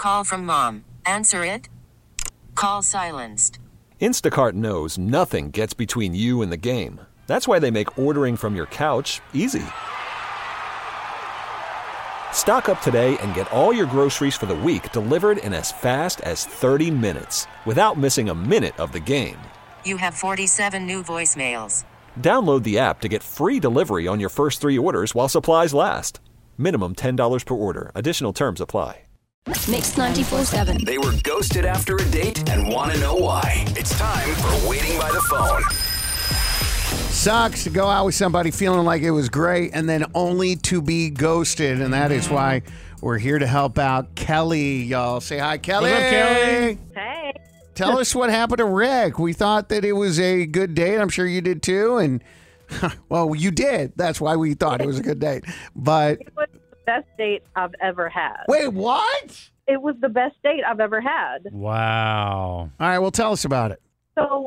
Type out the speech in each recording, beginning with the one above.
Call from mom. Answer it. Call silenced. Instacart knows nothing gets between you and the game. That's why they make ordering from your couch easy. Stock up today and get all your groceries for the week delivered in as fast as 30 minutes without missing a minute of the game. You have 47 new voicemails. Download the app to get free delivery on your first 3 orders while supplies last. Minimum $10 per order. Additional terms apply. Mix 94.7. They were ghosted after a date and want to know why. It's time for Waiting by the Phone. Sucks to go out with somebody feeling like it was great and then only to be ghosted. And that is why we're here to help out Kelly. Y'all say hi, Kelly. What's up, Kelly? Hey. Tell us what happened to Rick. We thought that it was a good date. I'm sure you did too. And, well, you did. That's why we thought it was a good date. But It was the best date I've ever had. wait, what? It was the best date I've ever had. Wow. All right, well, tell us about it. So,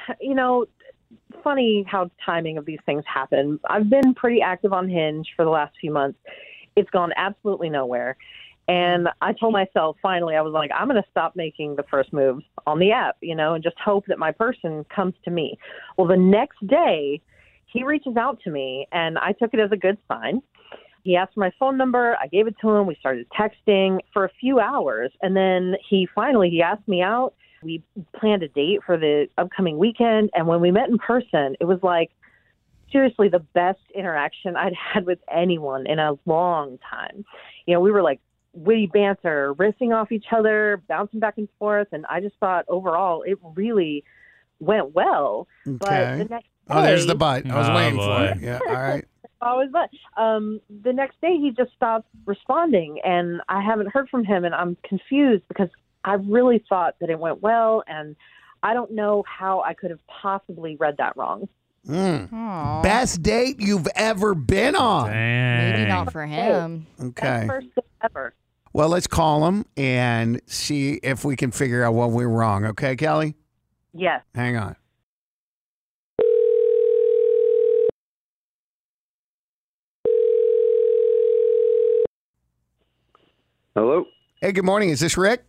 funny how timing of these things happen. I've been pretty active on Hinge for the last few months. It's gone absolutely nowhere. And I told myself, finally, I was like, I'm going to stop making the first moves on the app, and just hope that my person comes to me. Well, the next day, he reaches out to me, and I took it as a good sign. He asked for my phone number. I gave it to him. We started texting for a few hours. And then he asked me out. We planned a date for the upcoming weekend. And when we met in person, it was like, seriously, the best interaction I'd had with anyone in a long time. We were like witty banter, riffing off each other, bouncing back and forth. And I just thought overall it really went well. Okay. But the next day, There's the bite. I was waiting boy. for it. Yeah, all right. always but the next day he just stopped responding, and I haven't heard from him, and I'm confused because I really thought that it went well, and I don't know how I could have possibly read that wrong. Best date you've ever been on. Dang. Maybe not for him. Okay. First date ever. Well, let's call him and see if we can figure out what we're wrong. Okay, Kelly? Yes. Hang on. Hello? Hey, good morning. Is this Rick?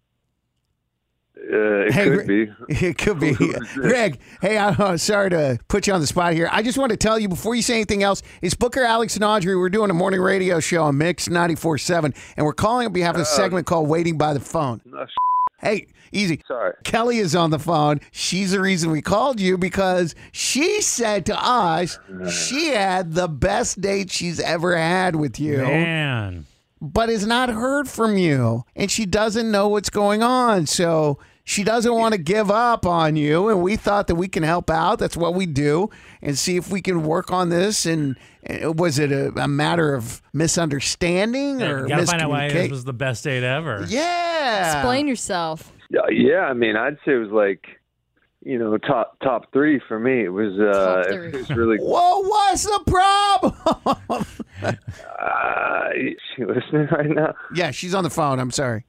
It Hey, could be. It could be. Rick, hey, I'm sorry to put you on the spot here. I just want to tell you before you say anything else, it's Booker, Alex, and Audrey. We're doing a morning radio show on Mix 94.7, and we're calling on behalf of a segment called Waiting by the Phone. Hey, easy. Sorry. Kelly is on the phone. She's the reason we called you because she said to us she had the best date she's ever had with you. Man. But has not heard from you, and she doesn't know what's going on. So she doesn't want to give up on you, and we thought that we can help out. That's what we do, and see if we can work on this. And was it a matter of misunderstanding or You gotta find out why this miscommunication? was the best date ever. Yeah. Explain yourself. Yeah, I mean, I'd say it was like, top three for me. It was, Top three. it was really. Whoa, what's the problem? Is she listening right now? Yeah, she's on the phone. I'm sorry.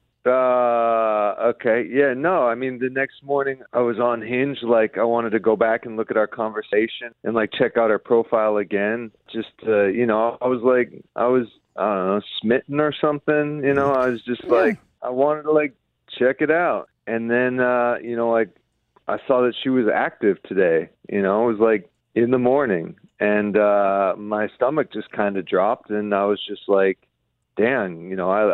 Okay. Yeah, no, I mean, the next morning I was on Hinge, like I wanted to go back and look at our conversation and like check out her profile again. Just, I was like, I don't know, smitten or something, I was just like, I wanted to like check it out. And then, like I saw that she was active today, it was like in the morning, and my stomach just kind of dropped, and I was just like, damn,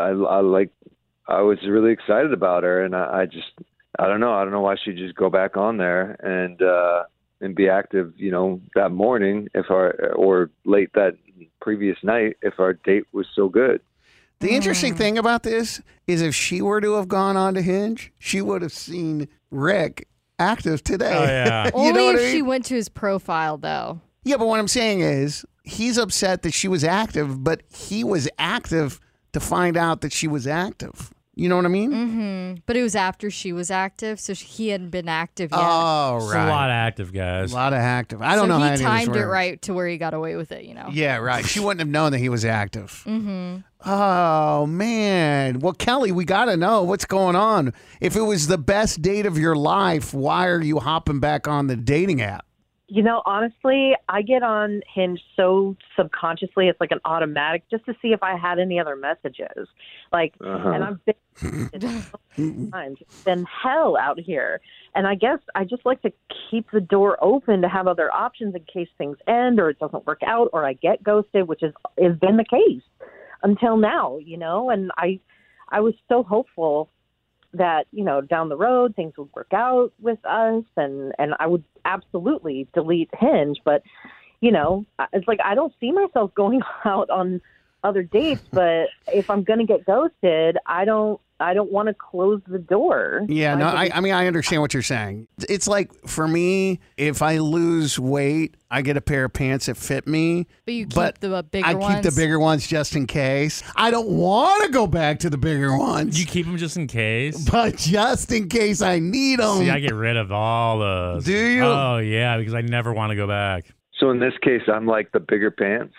I was really excited about her, and I don't know why she'd just go back on there and be active, that morning or late that previous night if our date was so good. The interesting thing about this is if she were to have gone on to Hinge, she would have seen Rick active today. Oh, yeah. You Only know what if I mean? she went to his profile, though. Yeah, but what I'm saying is he's upset that she was active, but he was active to find out that she was active. You know what I mean? Mm-hmm. But it was after she was active, so he hadn't been active yet. Oh, It's right. a lot of active guys. A lot of active. I don't so know how he any of this timed it works. right to where he got away with it, Yeah, right. She wouldn't have known that he was active. Mm-hmm. Oh, man. Well, Kelly, we got to know what's going on. If it was the best date of your life, why are you hopping back on the dating app? Honestly, I get on Hinge so subconsciously. It's like an automatic just to see if I had any other messages. And I've been times. It's been hell out here. And I guess I just like to keep the door open to have other options in case things end or it doesn't work out or I get ghosted, which has been the case until now, And I was so hopeful that, down the road things would work out with us and I would absolutely delete Hinge. But, it's like I don't see myself going out on other dates, but if I'm going to get ghosted, I don't want to close the door. Yeah, no, I mean, I understand what you're saying. It's like, for me, if I lose weight, I get a pair of pants that fit me. But you keep the bigger ones? I keep the bigger ones just in case. I don't want to go back to the bigger ones. You keep them just in case? But just in case I need them. See, I get rid of all those. Do you? Oh, yeah, because I never want to go back. So in this case, I'm like the bigger pants.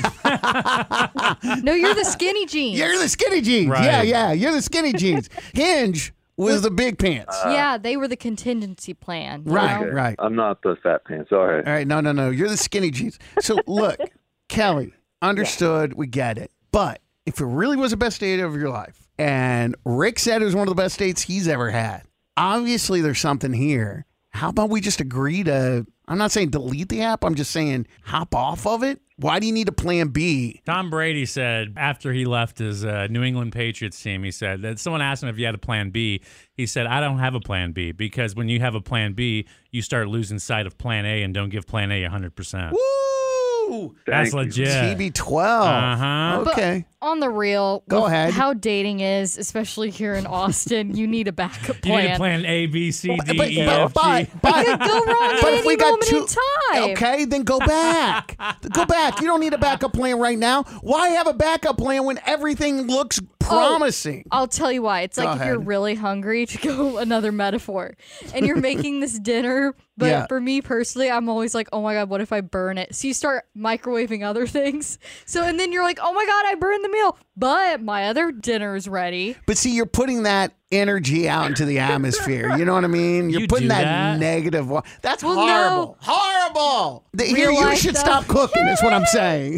No, you're the skinny jeans. You're the skinny jeans. Right. Yeah. You're the skinny jeans. Hinge was the big pants. Yeah, they were the contingency plan. Right, know? right. I'm not the fat pants. All right. All right. No. You're the skinny jeans. So look, Kelly, understood. We get it. But if it really was the best date of your life, and Rick said it was one of the best dates he's ever had, obviously there's something here. How about we just agree to, I'm not saying delete the app, I'm just saying hop off of it? Why do you need a plan B? Tom Brady said after he left his New England Patriots team, he said that someone asked him if he had a plan B. He said, I don't have a plan B because when you have a plan B, you start losing sight of plan A and don't give plan A 100%. Woo! That's Thank you. legit. TB12. Uh-huh. Okay. But on the real, Go with ahead. how dating is, especially here in Austin, you need a backup You plan. need a plan A, B, C, D, But- E, F, G. It could go wrong at any moment in time. Okay, then go back. Go back. You don't need a backup plan right now. Why have a backup plan when everything looks promising? I'll tell you why. It's Go like if you're ahead. really hungry, to go another metaphor, and you're making this dinner. But Yeah. for me personally, I'm always like, oh my God, what if I burn it? So you start microwaving other things. So, and then you're like, oh my God, I burned the meal. But my other dinner is ready. But see, you're putting that energy out into the atmosphere. You know what I mean? You're You putting do that that? negative. That's Well, horrible. no. Horrible. Here, Real you life should stuff. stop cooking, is what I'm saying.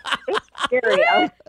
Scary.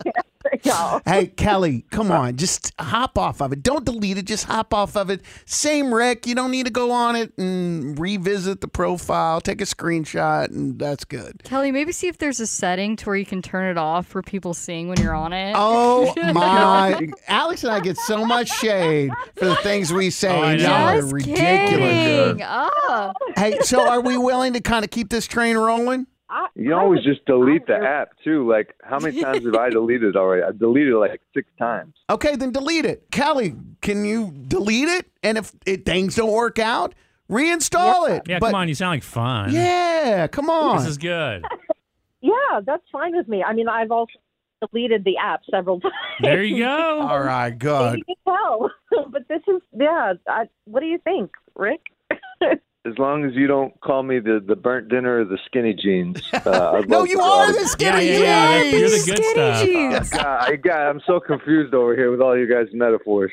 No. Hey, Kelly, come on. Just hop off of it. Don't delete it. Just hop off of it. Same, Rick. You don't need to go on it and revisit the profile. Take a screenshot, and that's good. Kelly, maybe see if there's a setting to where you can turn it off for people seeing when you're on it. Oh, my. Alex and I get so much shade for the things we say. Oh, I and know. y'all are Just ridiculous. kidding. Oh. Hey, so are we willing to kind of keep this train rolling? You can always just delete the app, too. Like, how many times have I deleted already? I've deleted it like 6 times. Okay, then delete it. Kelly, can you delete it? And if things don't work out, reinstall it. Yeah, But- come on. You sound like fun. Yeah, come on. This is good. Yeah, that's fine with me. I mean, I've also deleted the app several times. There you go. All right, good. You can tell. But this is, what do you think, Rick? As long as you don't call me the burnt dinner or the skinny jeans. I'd No, love you to go are out the and- skinny Yeah. jeans. You're the good stuff. Jeans. I'm so confused over here with all you guys' metaphors.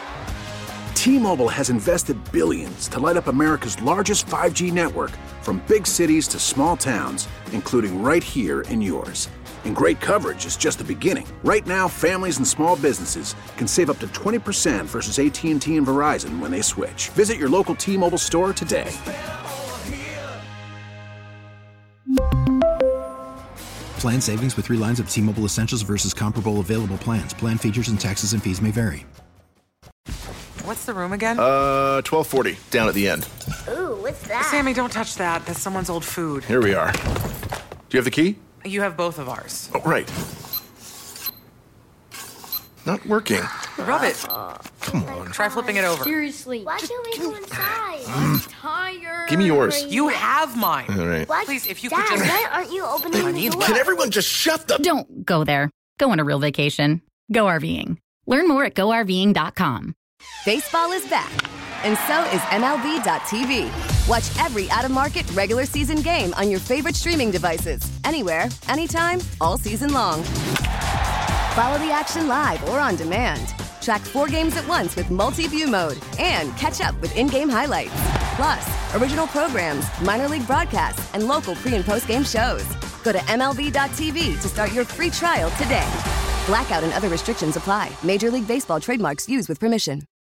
T-Mobile has invested billions to light up America's largest 5G network, from big cities to small towns, including right here in yours. And great coverage is just the beginning. Right now, families and small businesses can save up to 20% versus AT&T and Verizon when they switch. Visit your local T-Mobile store today. Plan savings with 3 lines of T-Mobile Essentials versus comparable available plans. Plan features and taxes and fees may vary. What's the room again? 1240, down at the end. Ooh, what's that? Sammy, don't touch that. That's someone's old food. Here we are. Do you have the key? You have both of ours. Oh, right. Not working. Rub it. Come on. Try flipping it over. Seriously. Why can't we go inside? I'm tired. Give me yours. You have mine. All right. What? Please, if you Dad, could just... why aren't you opening the door? Can everyone just shut the... Don't go there. Go on a real vacation. Go RVing. Learn more at GoRVing.com. Baseball is back, and so is MLB.tv. Watch every out-of-market regular season game on your favorite streaming devices, anywhere, anytime, all season long. Follow the action live or on demand. Track 4 games at once with multi-view mode and catch up with in-game highlights. Plus, original programs, minor league broadcasts, and local pre- and post-game shows. Go to MLB.tv to start your free trial today. Blackout and other restrictions apply. Major League Baseball trademarks used with permission.